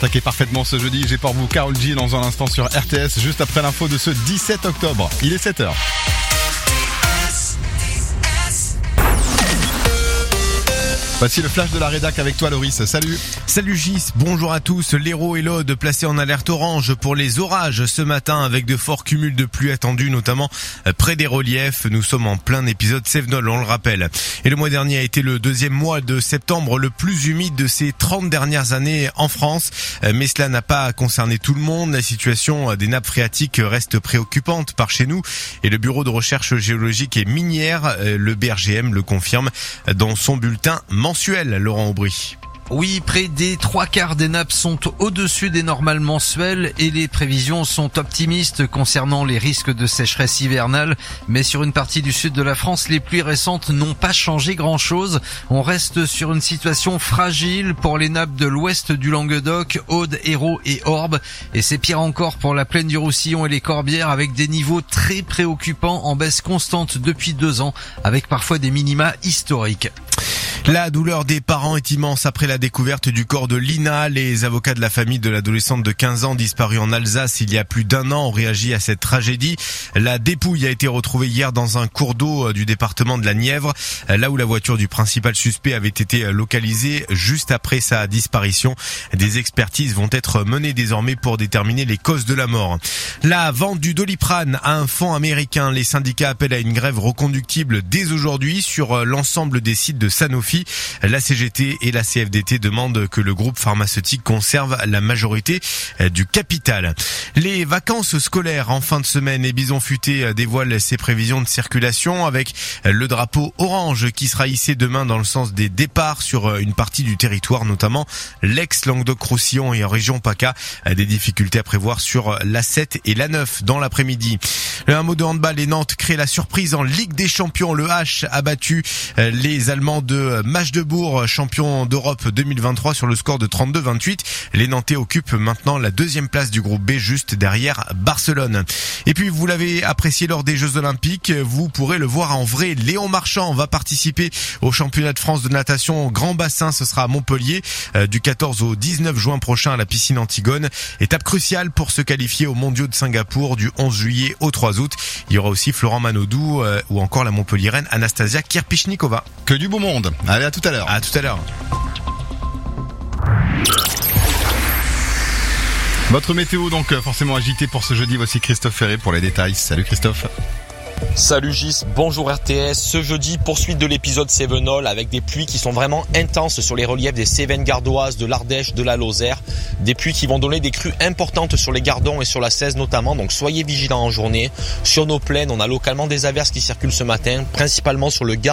attaquer parfaitement ce jeudi. J'ai pour vous Karol G dans un instant sur RTS, juste après l'info de ce 17 octobre. Il est 7h. Voici le flash de la rédac avec toi Loris, salut. Salut Gis, bonjour à tous. L'Hérault et l'Aude placés en alerte orange pour les orages ce matin avec de forts cumuls de pluie attendus notamment près des reliefs. Nous sommes en plein épisode Cévenol, on le rappelle. Et le mois dernier a été le deuxième mois de septembre le plus humide de ces 30 dernières années en France. Mais cela n'a pas concerné tout le monde. La situation des nappes phréatiques reste préoccupante par chez nous et le Bureau de recherche géologique et minière, le BRGM, le confirme dans son bulletin mensuel, Laurent Aubry. Oui, près des 3/4 des nappes sont au-dessus des normales mensuelles et les prévisions sont optimistes concernant les risques de sécheresse hivernale. Mais sur une partie du sud de la France, les pluies récentes n'ont pas changé grand-chose. On reste sur une situation fragile pour les nappes de l'ouest du Languedoc, Aude, Hérault et Orbe. Et c'est pire encore pour la plaine du Roussillon et les Corbières avec des niveaux très préoccupants en baisse constante depuis 2 ans avec parfois des minima historiques. La douleur des parents est immense après la découverte du corps de Lina. Les avocats de la famille de l'adolescente de 15 ans disparue en Alsace il y a plus d'1 an ont réagi à cette tragédie. La dépouille a été retrouvée hier dans un cours d'eau du département de la Nièvre, là où la voiture du principal suspect avait été localisée juste après sa disparition. Des expertises vont être menées désormais pour déterminer les causes de la mort. La vente du Doliprane à un fonds américain. Les syndicats appellent à une grève reconductible dès aujourd'hui sur l'ensemble des sites de Sanofi. La CGT et la CFDT demandent que le groupe pharmaceutique conserve la majorité du capital. Les vacances scolaires en fin de semaine, et Bison Futé dévoile ses prévisions de circulation avec le drapeau orange qui sera hissé demain dans le sens des départs sur une partie du territoire, notamment l'ex-Languedoc-Roussillon et en région PACA. Des difficultés à prévoir sur l'A7 et l'A9 dans l'après-midi. Un mot de handball, les Nantes créent la surprise en Ligue des Champions. Le H a battu les Allemands de Magdebourg, champion d'Europe 2023 sur le score de 32-28. Les Nantais occupent maintenant la 2e place du groupe B, juste derrière Barcelone. Et puis vous l'avez apprécié lors des Jeux Olympiques, vous pourrez le voir en vrai. Léon Marchand va participer au championnat de France de natation Grand Bassin. Ce sera à Montpellier du 14 au 19 juin prochain à la piscine Antigone. Étape cruciale pour se qualifier aux Mondiaux de Singapour du 11 juillet au 3 août. Il y aura aussi Florent Manodou ou encore la Montpelliéraine Anastasia Kirpichnikova. Que du beau monde. Allez, à tout à l'heure. À tout à l'heure. Votre météo donc forcément agitée pour ce jeudi. Voici Christophe Ferré pour les détails. Salut Christophe. Salut Gis, bonjour RTS. Ce jeudi, poursuite de l'épisode Cévenol avec des pluies qui sont vraiment intenses sur les reliefs des Cévennes gardoises, de l'Ardèche, de la Lozère. Des pluies qui vont donner des crues importantes sur les Gardons et sur la 16 notamment, donc soyez vigilants en journée. Sur nos plaines, on a localement des averses qui circulent ce matin, principalement sur le Gard.